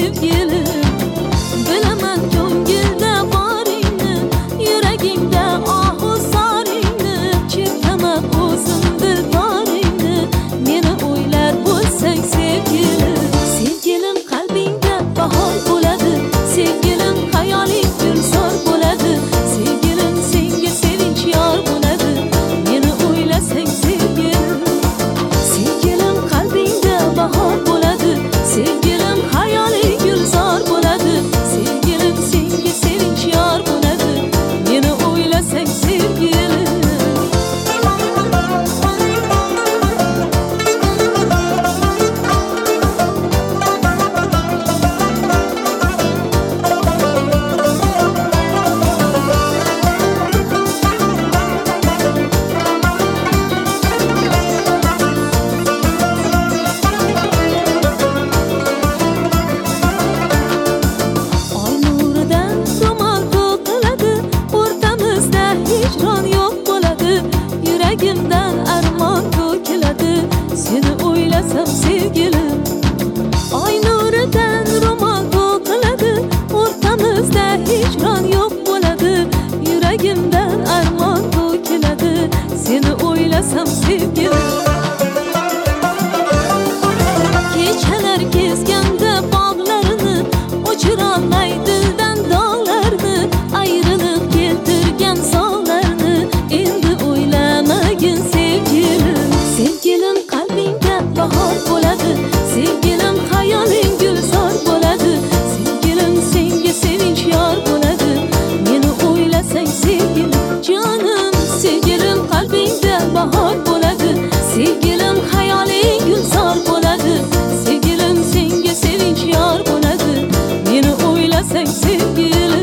sevgilim. Bilaman ko'ngilda boringni, yuragingda ohu soringni, chertaman o'zim dildoringni, meni o'ylar bo'lsang sevgilim. Sevgilim qalbingda bahor bo'ladi, sevgilim hayoling gulzor bo'ladi, sevgilim senga sevinch yor bo'ladi, meni o'ylasang sevgilim. Sevgilim qalbingda bahor bo'ladi, sevgilim hayoling gulzor bo'ladi, sevgilim senga sevinch yor bo'ladi, meni o'ylasang sevgilim. Yuragimdan armon to'kiladi, seni o'ylasam sevgilim. Oy nuridan ro'mol to'qiladi, o'rtamizda hijron yo'q bo'ladi, yuragimdan armon to'kiladi, seni o'ylasam sevgilim. Kechalar kezganda bog'larini, o'chirolmay dildan dog'larni, ayrilib keltirgan sog'larni endi o'ylamagin sevgilim. Sevgilim qalbingda bahor bo'ladi, sevgilim hayoling gulzor bo'ladi, sevgilim senga sevinch yor bo'ladi, meni o'ylasang sevgilim. Jonim sevgilim qalbingda bahor bo'ladi, sevgilim hayoling gulzor bo'ladi, sevgilim senga sevinch yor bo'ladi, meni o'ylasang sevgilim.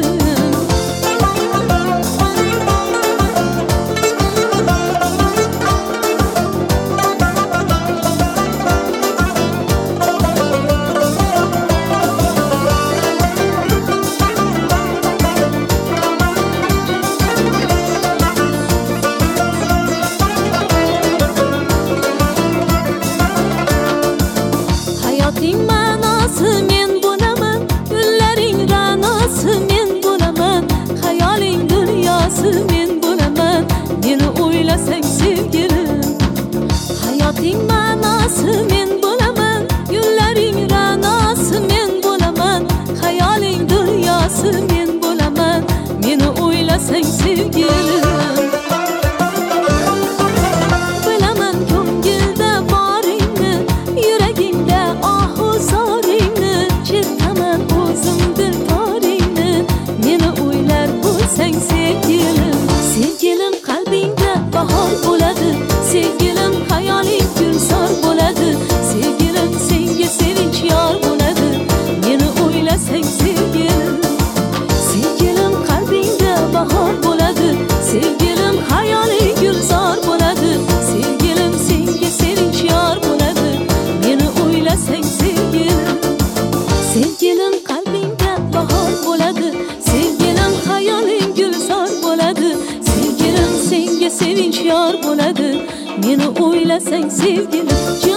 Hayoting ma'nosi men bo'laman, kunlaring ra'nosi men bo'laman, hayoling dunyosi men bo'laman, meni o'ylasang sevgilim. Hayoting ma'nosi men bo'laman, kunlaring ra'nosi men bo'laman, hayoling dunyosi men bo'laman, meni o'ylasang sevgilim. Bilaman ko'ngilda boringni, yuragingda ohu soringni, chertaman o'zim dildoringni, meni o'ylar bo'lsang sevgilim. Sevgilim qalbingda bahor bo'ladi, sevgilim hayoling gulzor bo'ladi, sevgilim senga sevinch yor bo'ladi, meni o'ylasang sevgilim. Sevgilim qalbingda bahor bo'ladi, sevgilim hayoling gulzor bo'ladi, sevgilim senga sevinch yor bo'ladi, meni o'ylasang sevgilim. Sevgilim qalbingda bahor bo'ladi, sevgilim hayoling gulzor bo'ladi, sevgilim senga sevinch yor bo'ladi, meni o'ylasang sevgilim.